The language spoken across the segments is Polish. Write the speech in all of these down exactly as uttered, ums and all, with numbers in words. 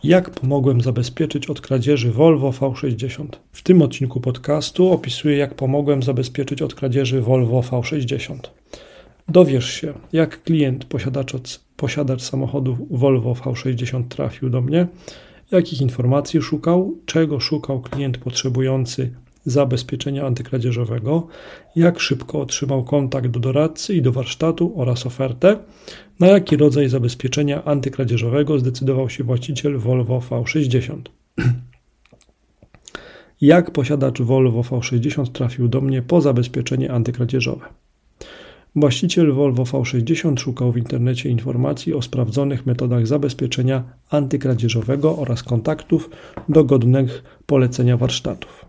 Jak pomogłem zabezpieczyć od kradzieży Volvo V sześćdziesiąt? W tym odcinku podcastu opisuję, jak pomogłem zabezpieczyć od kradzieży Volvo V sześćdziesiąt. Dowiesz się, jak klient, posiadacz, posiadacz samochodu Volvo V sześćdziesiąt trafił do mnie, jakich informacji szukał, czego szukał klient potrzebujący zabezpieczenia antykradzieżowego, jak szybko otrzymał kontakt do doradcy i do warsztatu oraz ofertę, na jaki rodzaj zabezpieczenia antykradzieżowego zdecydował się właściciel Volvo V sześćdziesiąt. Jak posiadacz Volvo V sześćdziesiąt trafił do mnie po zabezpieczenie antykradzieżowe. Właściciel Volvo V sześćdziesiąt szukał w internecie informacji o sprawdzonych metodach zabezpieczenia antykradzieżowego oraz kontaktów do godnych polecenia warsztatów.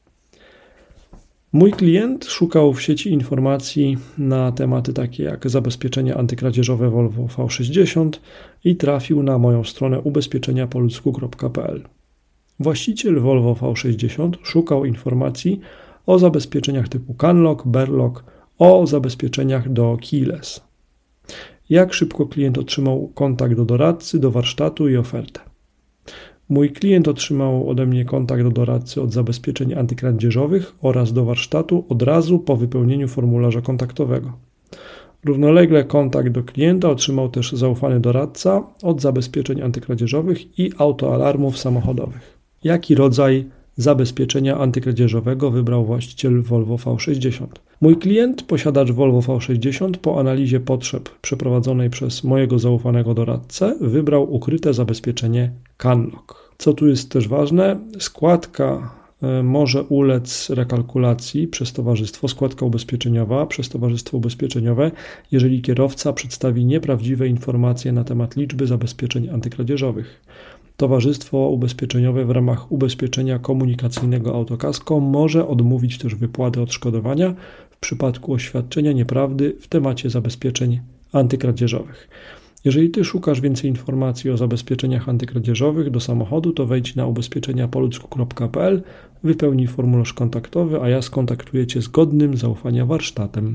Mój klient szukał w sieci informacji na tematy takie jak zabezpieczenia antykradzieżowe Volvo V sześćdziesiąt i trafił na moją stronę ubezpieczenia po ludzku kropka p l. Właściciel Volvo V sześćdziesiąt szukał informacji o zabezpieczeniach typu CanLock, Bearlock, o zabezpieczeniach do keyless. Jak szybko klient otrzymał kontakt do doradcy, do warsztatu i ofertę. Mój klient otrzymał ode mnie kontakt do doradcy od zabezpieczeń antykradzieżowych oraz do warsztatu od razu po wypełnieniu formularza kontaktowego. Równolegle kontakt do klienta otrzymał też zaufany doradca od zabezpieczeń antykradzieżowych i autoalarmów samochodowych. Jaki rodzaj zabezpieczenia antykradzieżowego wybrał właściciel Volvo V sześćdziesiąt? Mój klient, posiadacz Volvo V sześćdziesiąt, po analizie potrzeb przeprowadzonej przez mojego zaufanego doradcę, wybrał ukryte zabezpieczenie CanLock. Co tu jest też ważne, składka może ulec rekalkulacji przez towarzystwo, składka ubezpieczeniowa przez towarzystwo ubezpieczeniowe, jeżeli kierowca przedstawi nieprawdziwe informacje na temat liczby zabezpieczeń antykradzieżowych. Towarzystwo ubezpieczeniowe w ramach ubezpieczenia komunikacyjnego Autokasko może odmówić też wypłaty odszkodowania w przypadku oświadczenia nieprawdy w temacie zabezpieczeń antykradzieżowych. Jeżeli Ty szukasz więcej informacji o zabezpieczeniach antykradzieżowych do samochodu, to wejdź na ubezpieczenia po ludzku kropka p l, wypełnij formularz kontaktowy, a ja skontaktuję Cię z godnym zaufania warsztatem.